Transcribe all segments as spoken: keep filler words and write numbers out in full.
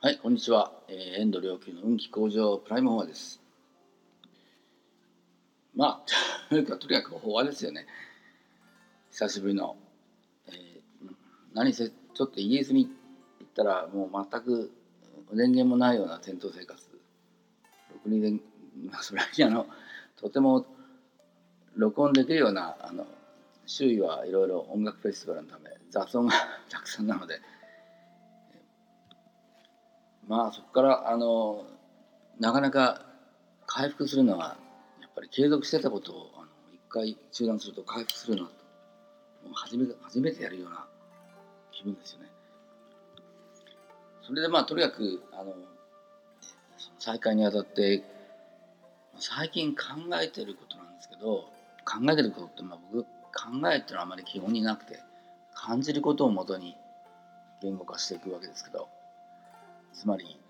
はい、こんにちは。えー、遠藤良久の運気向上プライムフォアです。まあ、とにかくとにかくフォアですよね。久しぶりの。えー、何せ、ちょっとイギリスに行ったら、もう全く電源もないような戦闘生活。ろくにで、それにあの、とても録音できるような、あの、周囲はいろいろ音楽フェスティバルのため、雑音がたくさんなので、まあそこからあのなかなか回復するのはやっぱり継続してたことをあの一回中断すると回復するのはもう初め初めてやるような気分ですよね。それでまあとにかくあの再開にあたって最近考えてることなんですけど、考えてることってまあ僕考えっていうのはあまり基本になくて、感じることをもとに言語化していくわけですけど、つまり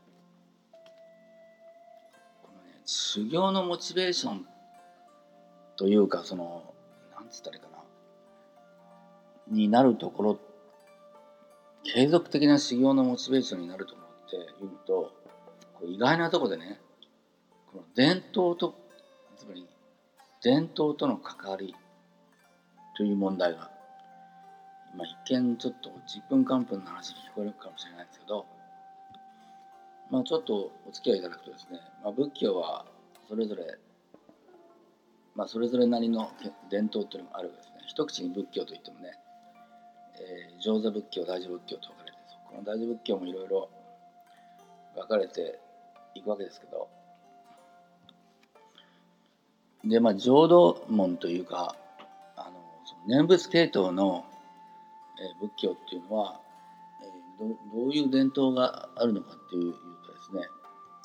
修行のモチベーションというか、そのなんつったらいいかなになるところ、継続的な修行のモチベーションになると思って言うと、これ意外なところでね、この伝統とつまり伝統との関わりという問題が、まあ、一見ちょっとちんぷんかんぷんの話に聞こえるかもしれないですけど、まあ、ちょっとお付き合いいただくとですね、まあ、仏教はそれぞれ、まあ、それぞれなりの伝統というのがあるわけですね。一口に仏教といってもね、えー、上座仏教、大乗仏教と分かれて、この大乗仏教もいろいろ分かれていくわけですけど、でまあ浄土門というか、あのその念仏系統の、えー、仏教っていうのは、えー、ど, どういう伝統があるのかっていうとですね、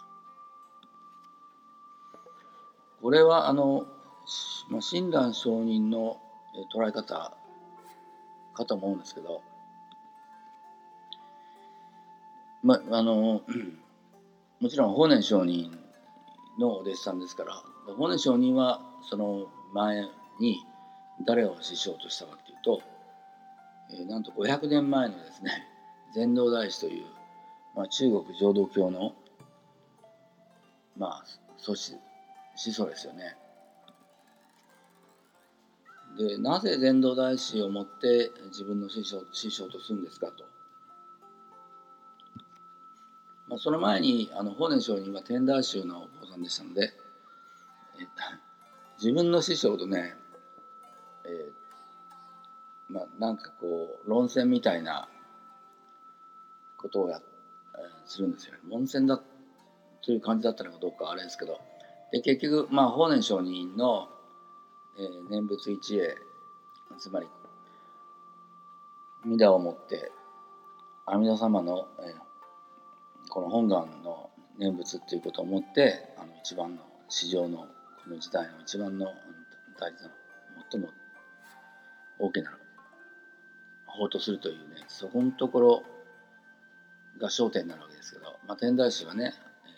これはあの、まあ、親鸞上人の、えー、捉え方かと思うんですけど、まあのもちろん法然上人のお弟子さんですから、法然上人はその前に誰を師匠としたかというと、えー、なんとごひゃくねんまえのですね、禅道大師という、まあ、中国浄土教の、まあ、祖師師祖ですよね。でなぜ禅道大師をもって自分の師匠師匠とするんですかと。まあ、その前にあの法然上人は天台宗のお坊さんでしたので、えー、自分の師匠とね、えー、まあなんかこう論戦みたいなことをや、えー、するんですよね。論戦だという感じだったのかどうかあれですけど、で結局まあ法然上人の、えー、念仏一会、つまり弥陀をもって阿弥陀様の、えー、この本願の念仏っていうことをもってあの一番の史上のこの時代の一番の大事な最も大きな法とするというね、そこのところが焦点になるわけですけど、まあ、天台宗はね、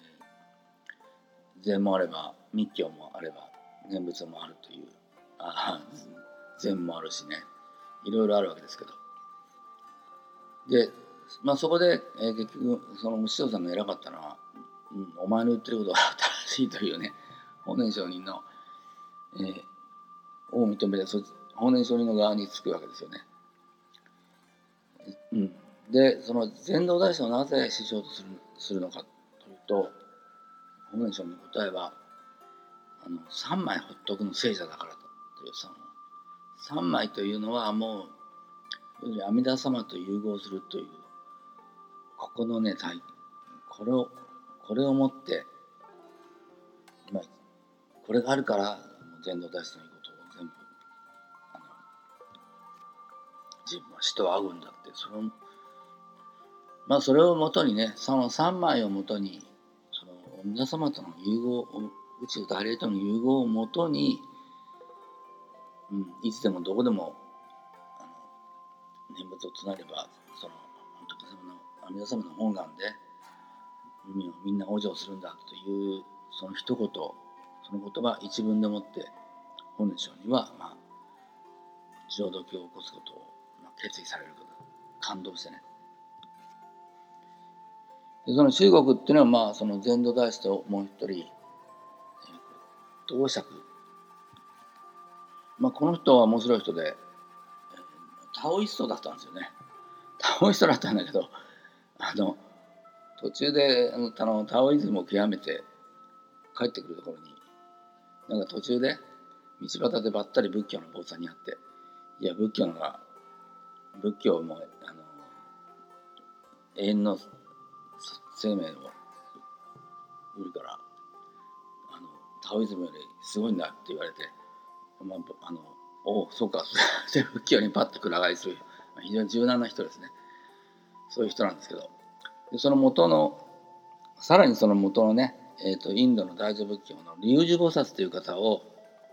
えー、禅もあれば密教もあれば念仏もあるという、あ禅もあるしね、いろいろあるわけですけど、で、まあ、そこで、えー、結局その師匠さんが偉かったのは、うん、お前の言ってることは正しいというね、法然上人の、えー、を認めて法然上人の側につくわけですよね。うん、でその禅道大師をなぜ師匠とするするのかというと、法然上人の答えはあの三枚ほっとくの聖者だからという、その三枚というのはもう阿弥陀様と融合するという、ここのね体これをこれをもって、まあ、これがあるから禅道大師の言うことを全部あの自分は死と会うんだって、そのまあそれをもとにね、その三枚をもとにその皆様との融合、宇宙大霊との融合をもとに、うん、いつでもどこでもあの念仏をつなげば、その仏様の阿弥陀様の本願でみんな往生するんだというその一言、その言葉一文でもって法然上人は、まあ、浄土教を起こすことを決意されること、感動してね。 でその中国っていうのは、まあ、その禅土大師ともう一人道釈、まあ、この人は面白い人でタオイストだったんですよね。タオイストだったんだけど、あの途中であのあのタオイズムを極めて帰ってくるところに、なんか途中で道端でばったり仏教の坊さんに会って、いや仏教のが仏教もあの永遠の生命を売るからあのタオイズムよりすごいんだって言われて、まあ、あのおおそうかって仏教にパッとくら替えする非常に柔軟な人ですね。そういう人なんですけど、でその元のさらにその元のね、えー、とインドの大乗仏教の龍樹菩薩という方を、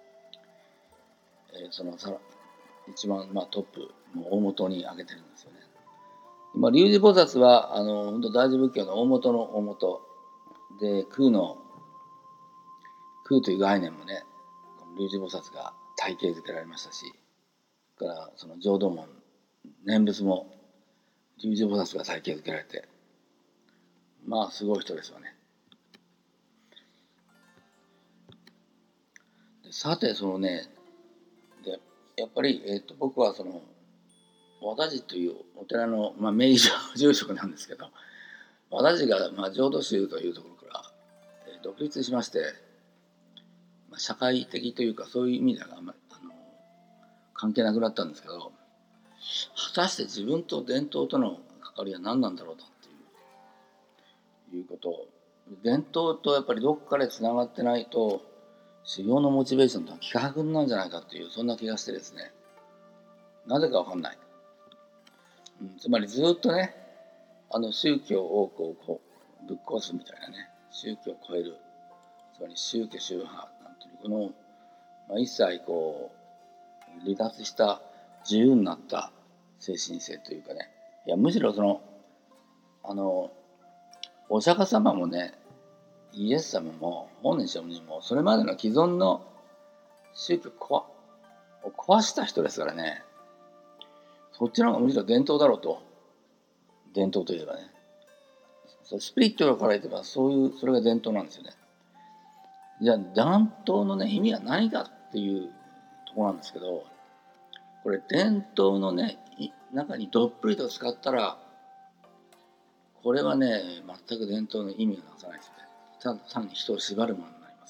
えー、そのさ一番、まあ、トップの大元に挙げてるんですよね。まあ、龍樹菩薩はあの本当大乗仏教の大元の大元で、空の空という概念もね龍樹菩薩が体系づけられましたし、からその浄土門念仏も龍樹菩薩が体系づけられて、まあすごい人ですよね。でさてそのねでやっぱり、えー、と僕はその和田寺というお寺の、まあ、名義住職なんですけど、和田寺が、まあ、浄土宗というところから、えー、独立しまして、まあ、社会的というかそういう意味ではあんまりあの関係なくなったんですけど、果たして自分と伝統との関わりは何なんだろうとっていういうことを、伝統とやっぱりどこかでつながってないと修行のモチベーションとは希薄なんじゃないかっていう、そんな気がしてですね、なぜかわかんない、うん、つまりずっとねあの宗教をこうこうぶっ壊すみたいなね、宗教を超える、つまり宗教宗派なんていうこの、まあ、一切こう離脱した自由になった精神性というかね、いやむしろそのあのお釈迦様もねイエス様も本人上人もそれまでの既存の宗教を壊した人ですからね、そっちの方がむしろ伝統だろうと。伝統といえばね、スピリットから言えばそういうそれが伝統なんですよね。じゃあ伝統のね意味は何かっていうところなんですけど、これ伝統のね中にどっぷりと使ったらこれはね全く伝統の意味がなさないですよね。ただ単に人を縛るものになります。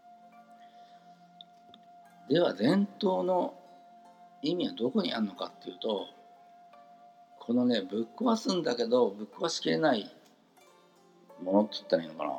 では伝統の意味はどこにあるのかっていうと、このねぶっ壊すんだけどぶっ壊しきれないものって言ったらいいのかな、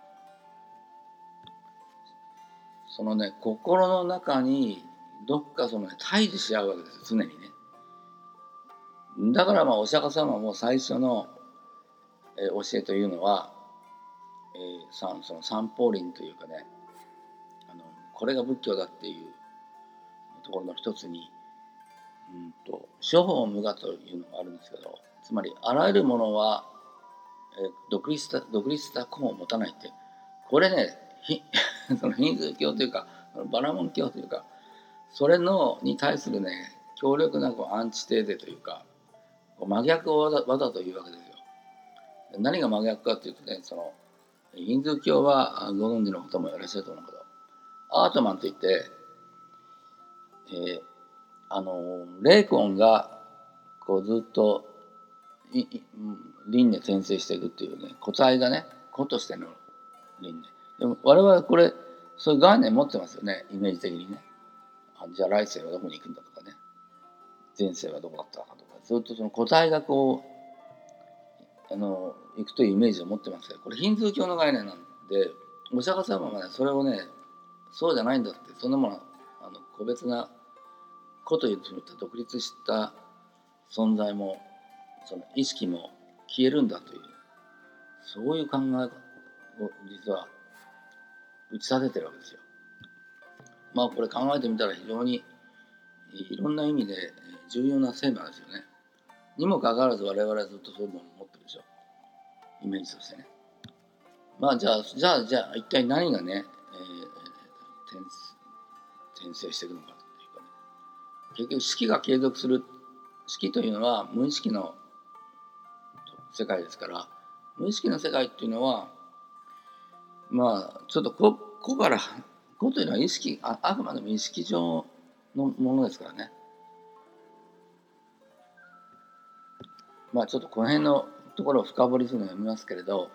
そのね心の中にどっかその、ね、対峙し合うわけですよ常にね。だからまあお釈迦様も最初の、えー、教えというのは、えー、その三法輪というかね、あのこれが仏教だっていうところの一つに、うんと諸法無我というのがあるんですけど、つまりあらゆるものは、えー、独立した独立した根を持たないって、これねそのヒンズー教というかバラモン教というかそれのに対するね強力なこうアンチテーゼというか真逆をわざわざというわけですよ。何が真逆かっていうとね、そのヒンズー教はご存知の方もいらっしゃると思うけど、アートマンといって、えー、あの霊魂がこうずっと輪廻転生していくっていうね、個体がね個としての輪廻でも我々これそういう概念持ってますよね、イメージ的にね。あじゃあ来世はどこに行くんだとかね、前世はどこだったかとか、ずっとその個体がこうあの行くというイメージを持ってますけど、これヒンズー教の概念なんで、お釈迦様はねそれをねそうじゃないんだって、そんなものあの個別な個という独立した存在もその意識も消えるんだという、そういう考えを実は打ち立ててるわけですよ。まあこれ考えてみたら非常にいろんな意味で重要なテーマですよね。にもかかわらず我々はずっとそういうものを持ってるでしょ、イメージとしてね。まあじゃあじゃあじゃあ一体何がね、えー、転, 転生していくのかというかね、結局式が継続する、式というのは無意識の世界ですから、 無意識の世界っていうのは、まあちょっとここから個というのは意識 あ, あくまでも意識上のものですからね。まあちょっとこの辺のところを深掘りするのをやめますけれど、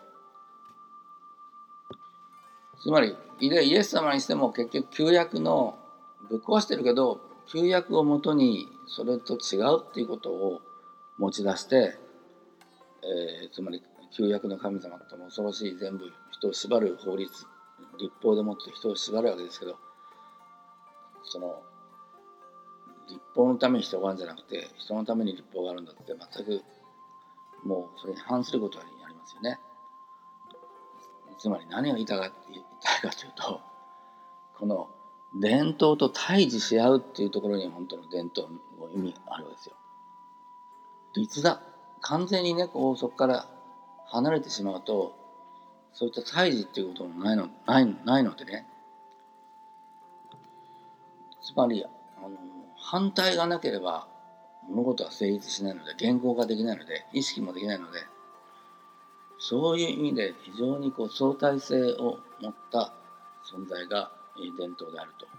つまりイエス様にしても結局旧約のぶっ壊してるけど、旧約をもとにそれと違うっていうことを持ち出して、えー、つまり旧約の神様との恐ろしい全部人を縛る法律、立法でもって人を縛るわけですけど、その立法のために人があるんじゃなくて、人のために立法があるんだって全くもうそれに反することになりますよね。つまり何が言いたいかというと、この伝統と対峙し合うっていうところに本当の伝統の意味があるわけですよ。逸脱、完全にねこうそこから離れてしまうと、そういった対峙っていうこともないのないないのでね。つまりあの反対がなければ物事は成立しないので、言語化できないので、意識もできないので、そういう意味で非常にこう相対性を持った存在が伝統であると。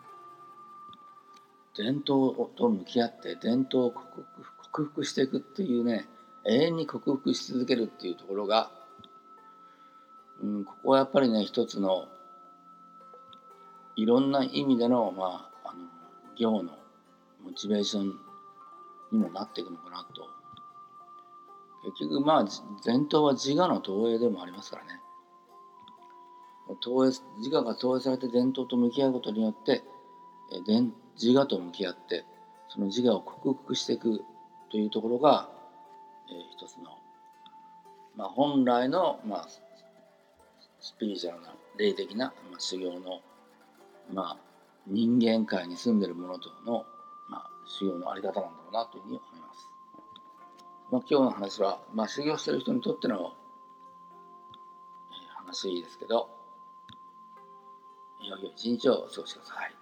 伝統と向き合って伝統を克服、克服していくっていうね、永遠に克服し続けるっていうところが、うん、ここはやっぱりね一つのいろんな意味での、まあ、あの行のモチベーションにもなっていくのかなと。結局まあ伝統は自我の投影でもありますからね。投影自我が投影されて伝統と向き合うことによって自我と向き合ってその自我を克服していくというところが、えー、一つの、まあ、本来の、まあ、スピリチュアルな霊的な、まあ、修行の、まあ、人間界に住んでいる者との、まあ、修行のあり方なんだろうなというふうに思います。まあ、今日の話は、まあ、修行している人にとっての、えー、話ですけど、いよいよ一日をお過ごしください。